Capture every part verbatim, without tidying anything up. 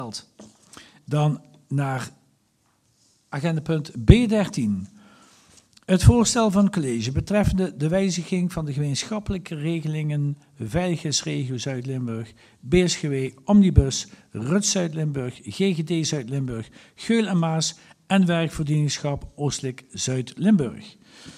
Dan naar agendapunt B dertien. Het voorstel van het college betreffende de wijziging van de gemeenschappelijke regelingen Veiligheidsregio Zuid-Limburg, B S G W, Omnibus, R U T Zuid-Limburg, G G D Zuid-Limburg, Geul en Maas en Werkvoorzieningschap Oostelijk Zuid-Limburg.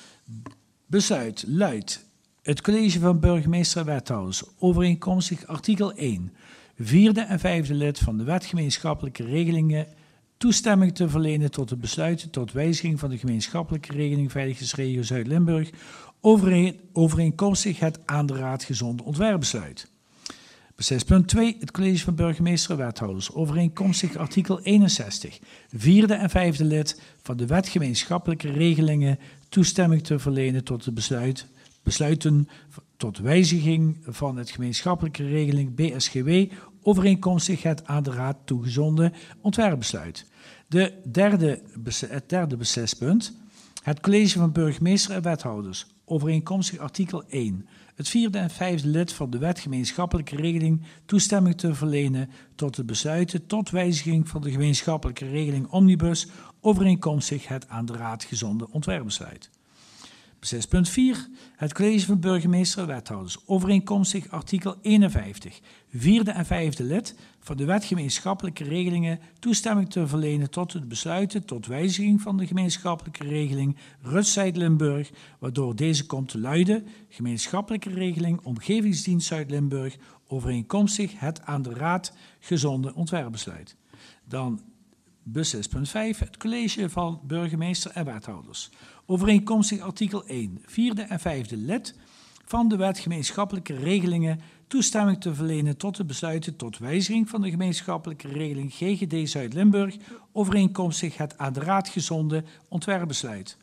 Besluit luidt: het college van burgemeester en wethouders overeenkomstig artikel één, vierde en vijfde lid van de wet gemeenschappelijke regelingen toestemming te verlenen tot het besluiten tot wijziging van de gemeenschappelijke regeling Veiligheidsregio Zuid-Limburg overeen, overeenkomstig het aan de raad gezonden ontwerpbesluit. zes punt twee. Het college van burgemeester en wethouders overeenkomstig artikel eenenzestig, vierde en vijfde lid van de wet gemeenschappelijke regelingen toestemming te verlenen tot het besluit, besluiten tot wijziging van het gemeenschappelijke regeling B S G W overeenkomstig het aan de raad toegezonden ontwerpbesluit. De derde, het derde beslispunt. Het college van burgemeester en wethouders overeenkomstig artikel één. Het vierde en vijfde lid van de wet gemeenschappelijke regeling toestemming te verlenen tot het besluiten tot wijziging van de gemeenschappelijke regeling Omnibus overeenkomstig het aan de raad gezonden ontwerpbesluit. zes punt vier. Het college van burgemeester en wethouders overeenkomstig artikel eenenvijftig, vierde en vijfde lid van de wet gemeenschappelijke regelingen toestemming te verlenen tot het besluiten tot wijziging van de gemeenschappelijke regeling R U T Zuid-Limburg, waardoor deze komt te luiden: gemeenschappelijke regeling Omgevingsdienst Zuid-Limburg overeenkomstig het aan de raad gezonden ontwerpbesluit. Dan zes punt vijf. Het college van burgemeester en wethouders overeenkomstig artikel één, vierde en vijfde lid van de wet gemeenschappelijke regelingen toestemming te verlenen tot het besluiten tot wijziging van de gemeenschappelijke regeling G G D Zuid-Limburg overeenkomstig het aan de raad gezonden ontwerpbesluit.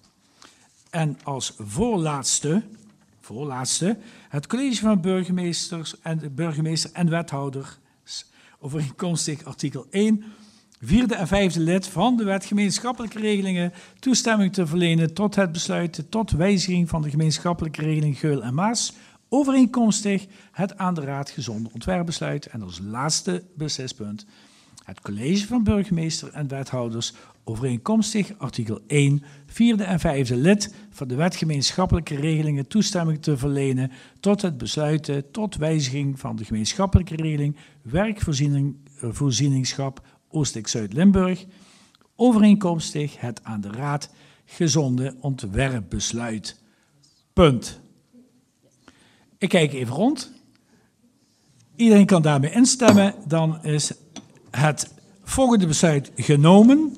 En als voorlaatste, voorlaatste het college van burgemeesters en de burgemeester en wethouders overeenkomstig artikel één, vierde en vijfde lid van de wet gemeenschappelijke regelingen toestemming te verlenen tot het besluiten tot wijziging van de gemeenschappelijke regeling Geul en Maas overeenkomstig het aan de raad gezonden ontwerpbesluit. En als laatste beslispunt het college van burgemeester en wethouders overeenkomstig artikel één, vierde en vijfde lid van de wet gemeenschappelijke regelingen toestemming te verlenen tot het besluiten tot wijziging van de gemeenschappelijke regeling Werkvoorzieningschap Oostelijk Zuid-Limburg overeenkomstig het aan de raad gezonden ontwerpbesluit. Punt. Ik kijk even rond. Iedereen kan daarmee instemmen. Dan is het volgende besluit genomen.